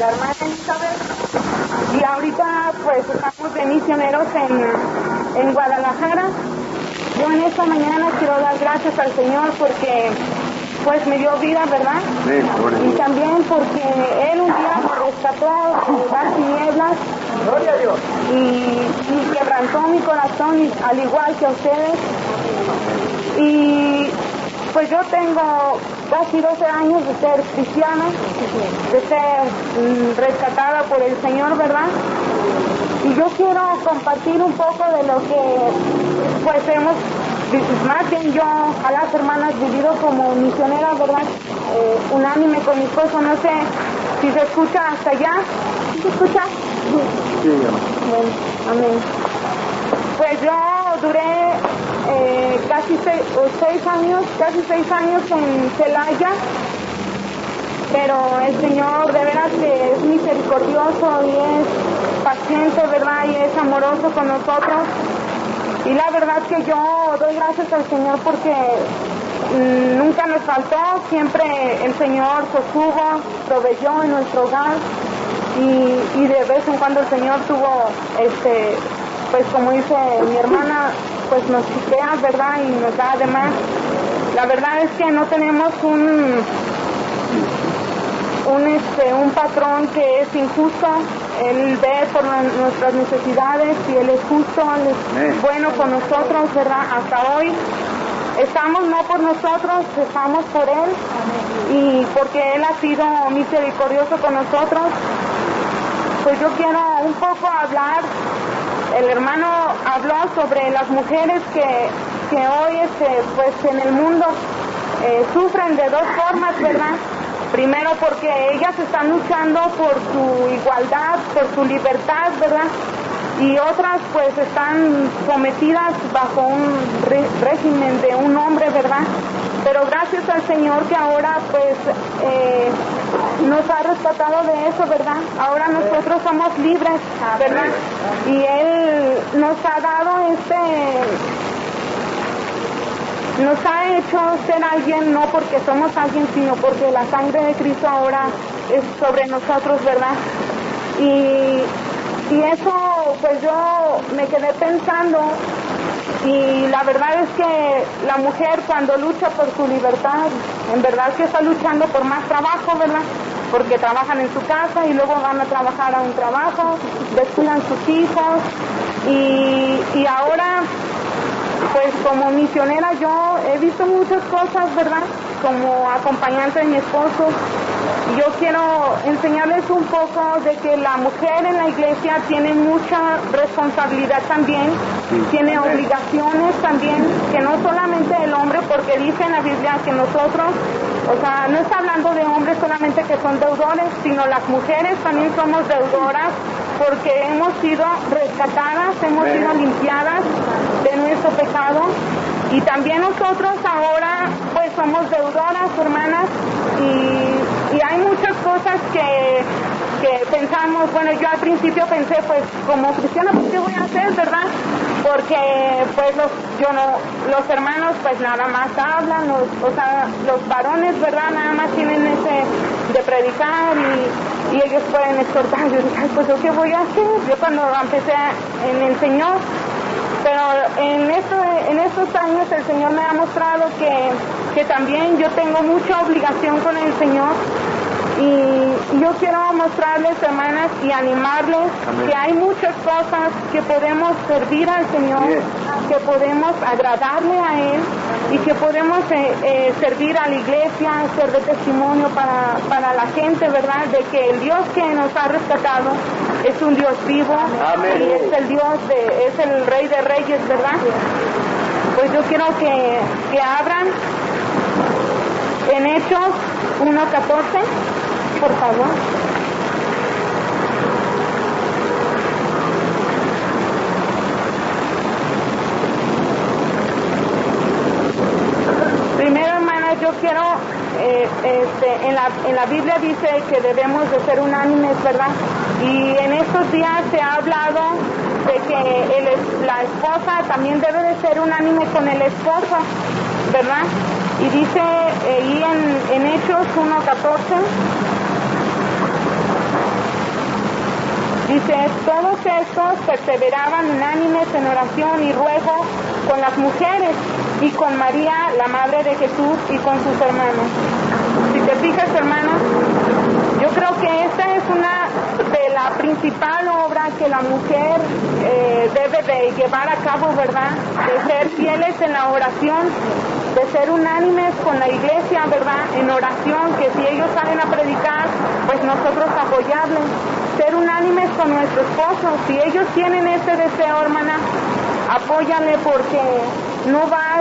la hermana Elizabeth. Y ahorita pues estamos de misioneros en Guadalajara. Yo en esta mañana quiero dar gracias al Señor porque pues me dio vida, ¿verdad? Sí, y también porque Él un día me rescató de las tinieblas. Gloria a Dios. Y quebrantó mi corazón al igual que a ustedes. Y pues yo tengo casi 12 años de ser cristiana, de ser rescatada por el Señor, ¿verdad? Y yo quiero compartir un poco de lo que pues hemos, más bien yo a las hermanas vivido como misionera, ¿verdad? Unánime con mi esposo, no sé si se escucha hasta allá. ¿Sí se escucha? Sí, bueno, amén. Pues yo duré casi 6 años en Celaya, pero el Señor de veras que es misericordioso y es paciente, ¿verdad? Y es amoroso con nosotros. Y la verdad que yo doy gracias al Señor porque nunca nos faltó, siempre el Señor sostuvo, proveyó en nuestro hogar y de vez en cuando el Señor tuvo, pues como dice mi hermana, pues nos chiquea, ¿verdad? Y nos da además. La verdad es que no tenemos un patrón que es injusto. Él ve por nuestras necesidades y Él es justo, Él es bueno con nosotros, ¿verdad? Hasta hoy estamos no por nosotros, estamos por Él. Y porque Él ha sido misericordioso con nosotros, pues yo quiero un poco hablar. El hermano habló sobre las mujeres que hoy pues en el mundo sufren de dos formas, ¿verdad? Primero porque ellas están luchando por su igualdad, por su libertad, ¿verdad? Y otras pues están sometidas bajo un régimen de un hombre, ¿verdad? Pero gracias al Señor que ahora pues nos ha rescatado de eso, ¿verdad? Ahora nosotros somos libres, ¿verdad? Y Él nos ha dado nos ha hecho ser alguien, no porque somos alguien, sino porque la sangre de Cristo ahora es sobre nosotros, ¿verdad? Y eso, pues yo me quedé pensando, y la verdad es que la mujer cuando lucha por su libertad, en verdad que está luchando por más trabajo, ¿verdad? Porque trabajan en su casa y luego van a trabajar a un trabajo, descuidan sus hijos, y ahora pues como misionera yo he visto muchas cosas, ¿verdad? Como acompañante de mi esposo. Y yo quiero enseñarles un poco de que la mujer en la iglesia tiene mucha responsabilidad también, tiene obligaciones también, que no solamente el hombre, porque dice en la Biblia que nosotros, o sea, no está hablando de hombres solamente que son deudores, sino las mujeres también somos deudoras, porque hemos sido rescatadas, hemos sido limpiadas de nuestro pecado, y también nosotros ahora pues somos deudoras, hermanas, y hay muchas cosas que pensamos. Bueno, yo al principio pensé, pues como cristiana, pues ¿qué voy a hacer, verdad? Porque pues los hermanos pues nada más hablan, los varones, verdad, nada más tienen ese de predicar y ellos pueden exhortar. Yo dije, pues ¿yo qué voy a hacer? Yo cuando empecé en el Señor, pero en estos años el Señor me ha mostrado que también yo tengo mucha obligación con el Señor. Y yo quiero mostrarles, hermanas, y animarles. Amén. Que hay muchas cosas que podemos servir al Señor, que podemos agradarle a Él y que podemos servir a la iglesia, ser de testimonio para la gente, ¿verdad? De que el Dios que nos ha rescatado es un Dios vivo. Amén. Y es el Dios, es el Rey de Reyes, ¿verdad? Pues yo quiero que abran en Hechos 1:14, por favor. Primero, hermanas, yo quiero, en la Biblia dice que debemos de ser unánimes, ¿verdad? Y en estos días se ha hablado de que la esposa también debe de ser unánime con el esposo, ¿verdad? Y dice ahí en Hechos 1:14, dice, todos estos perseveraban unánimes en oración y ruego con las mujeres y con María, la madre de Jesús, y con sus hermanos. Si te fijas, hermanos, yo creo que esta es una de la principal obra que la mujer debe de llevar a cabo, ¿verdad? De ser fieles en la oración, de ser unánimes con la iglesia, ¿verdad? En oración, que si ellos salen a predicar, pues nosotros apoyarles. Ser unánimes con nuestro esposo. Si ellos tienen ese deseo, hermana, apóyale, porque no vas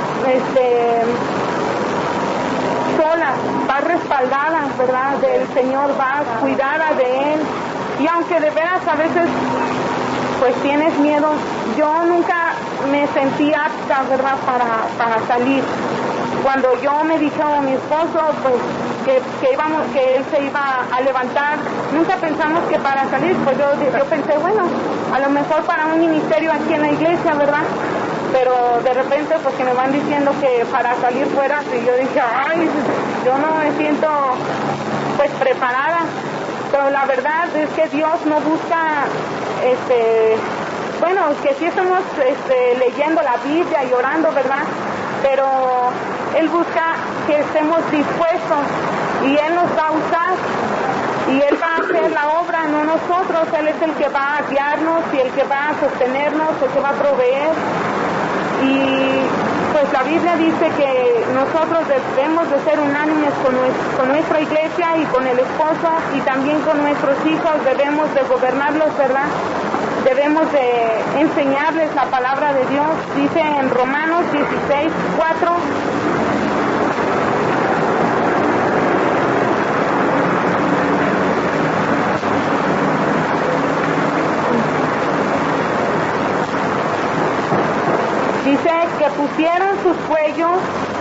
sola, vas respaldada, ¿verdad? Del Señor, vas cuidada de Él. Y aunque de veras a veces pues tienes miedo, yo nunca me sentí apta, ¿verdad? Para salir. Cuando yo me dijo a mi esposo pues que él se iba a levantar, nunca pensamos que para salir, pues yo pensé, bueno, a lo mejor para un ministerio aquí en la iglesia, ¿verdad? Pero de repente pues que me van diciendo que para salir fuera, y yo dije, ay, yo no me siento pues preparada. Pero la verdad es que Dios no busca, bueno, que sí estamos leyendo la Biblia y orando, ¿verdad? Pero Él busca que estemos dispuestos y Él nos va a usar y Él va a hacer la obra, no nosotros. Él es el que va a guiarnos y el que va a sostenernos, el que va a proveer. Y pues la Biblia dice que nosotros debemos de ser unánimes con nuestra iglesia y con el esposo, y también con nuestros hijos debemos de gobernarlos, ¿verdad? Debemos de enseñarles la palabra de Dios. Dice en Romanos 16:4. Dice que pusieron sus cuellos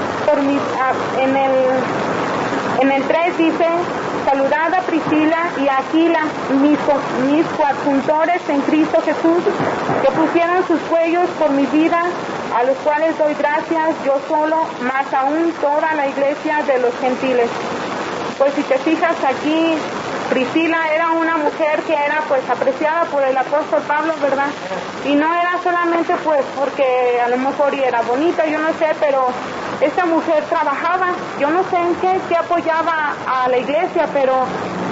en el 3 dice, saludad a Priscila y a Aquila, mis coadjuntores en Cristo Jesús, que pusieron sus cuellos por mi vida, a los cuales doy gracias, yo solo, más aún toda la iglesia de los gentiles. Pues si te fijas aquí, Priscila era una mujer que era pues apreciada por el apóstol Pablo, ¿verdad? Y no era solamente pues porque a lo mejor era bonita, yo no sé, pero esta mujer trabajaba, yo no sé en qué apoyaba a la iglesia, pero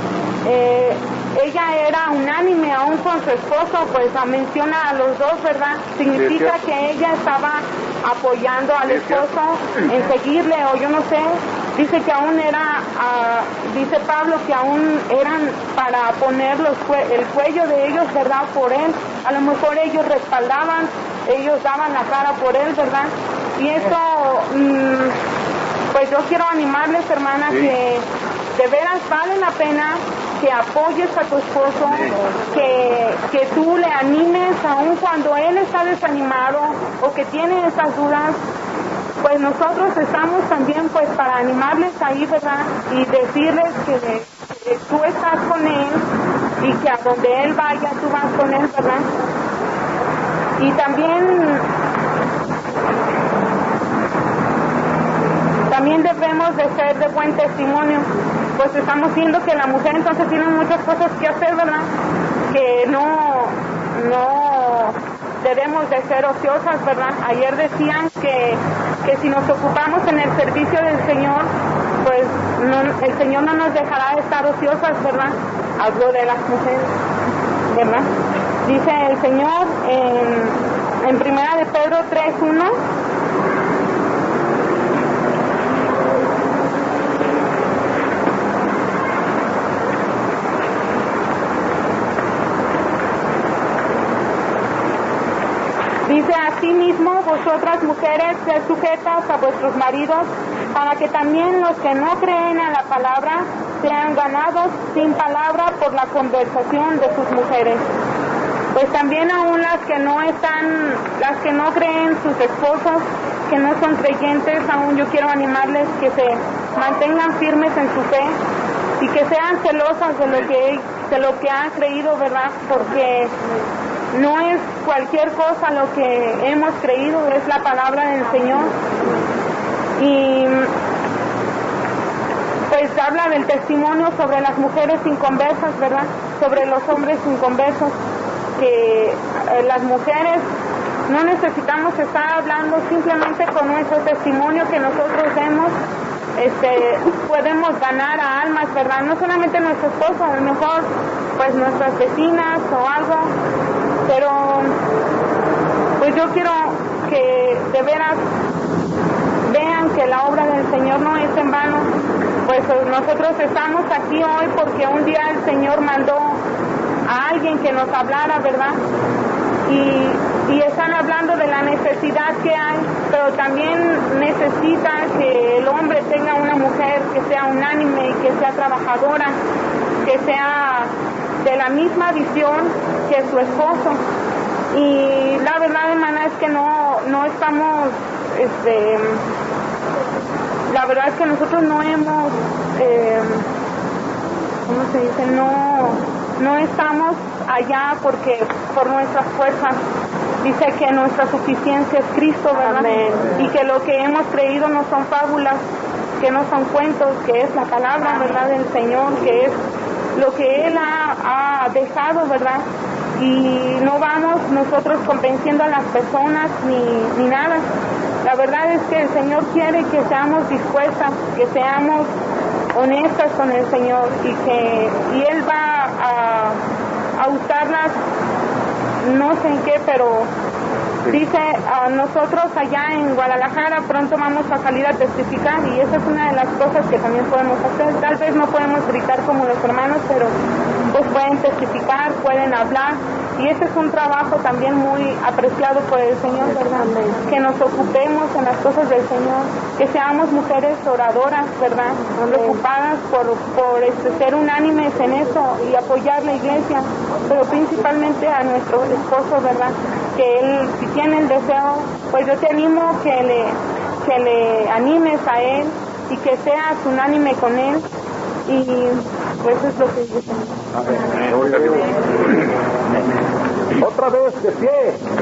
ella era unánime aún con su esposo, pues menciona a los dos, ¿verdad? Significa que ella estaba apoyando al esposo en seguirle, o yo no sé. Dice que aún dice Pablo que aún eran para poner el cuello de ellos, ¿verdad? Por él. A lo mejor ellos respaldaban, ellos daban la cara por él, ¿verdad? Y eso, pues yo quiero animarles, hermanas, que de veras vale la pena que apoyes a tu esposo, que tú le animes aun cuando él está desanimado o que tiene esas dudas. Pues nosotros estamos también pues para animarles ahí, ¿verdad? Y decirles que tú estás con él y que a donde él vaya tú vas con él, ¿verdad? Y también debemos de ser de buen testimonio. Pues estamos viendo que la mujer entonces tiene muchas cosas que hacer, ¿verdad? Que no debemos de ser ociosas, ¿verdad? Ayer decían que si nos ocupamos en el servicio del Señor, pues el Señor no nos dejará de estar ociosas, ¿verdad? Hablo de las mujeres, ¿verdad? Dice el Señor en 1 de Pedro 3:1. Dice, asimismo, vosotras mujeres, sed sujetas a vuestros maridos, para que también los que no creen a la palabra sean ganados sin palabra por la conversación de sus mujeres. Pues también aún las que no creen sus esposos, que no son creyentes, aún yo quiero animarles que se mantengan firmes en su fe y que sean celosas de lo que han creído, ¿verdad? Porque no es cualquier cosa lo que hemos creído, es la palabra del Señor. Y pues habla del testimonio sobre las mujeres inconversas, ¿verdad? sobre los hombres inconversos, que las mujeres no necesitamos estar hablando, simplemente con nuestro testimonio que nosotros demos, podemos ganar a almas, ¿verdad? No solamente nuestro esposo, a lo mejor pues nuestras vecinas o algo, pero pues yo quiero que de veras vean que la obra del Señor no es en vano. Pues nosotros estamos aquí hoy porque un día el Señor mandó a alguien que nos hablara, ¿verdad? Y están hablando de la necesidad que hay, pero también necesita que el hombre tenga una mujer que sea unánime y que sea trabajadora, que sea de la misma visión que su esposo. Y la verdad, hermana, es que no estamos, la verdad es que nosotros no hemos, ¿cómo se dice? No estamos allá porque por nuestras fuerzas. Dice que nuestra suficiencia es Cristo, ¿verdad? Amén. Y que lo que hemos creído no son fábulas, que no son cuentos, que es la palabra, ¿verdad?, del Señor, que es lo que Él ha dejado, ¿verdad? Y no vamos nosotros convenciendo a las personas ni nada. La verdad es que el Señor quiere que seamos dispuestas, que seamos honestas con el Señor y Él va a usarlas, no sé en qué, pero dice, nosotros allá en Guadalajara pronto vamos a salir a testificar, y esa es una de las cosas que también podemos hacer. Tal vez no podemos gritar como los hermanos, pero pues pueden testificar, pueden hablar, y ese es un trabajo también muy apreciado por el Señor, ¿verdad? Que nos ocupemos en las cosas del Señor, que seamos mujeres oradoras, ¿verdad? Preocupadas por ser unánimes en eso y apoyar la iglesia, pero principalmente a nuestro esposo, ¿verdad? Que él, si tiene el deseo, pues yo te animo que le animes a él y que seas unánime con él, y pues eso es lo que yo tengo. Otra vez de pie.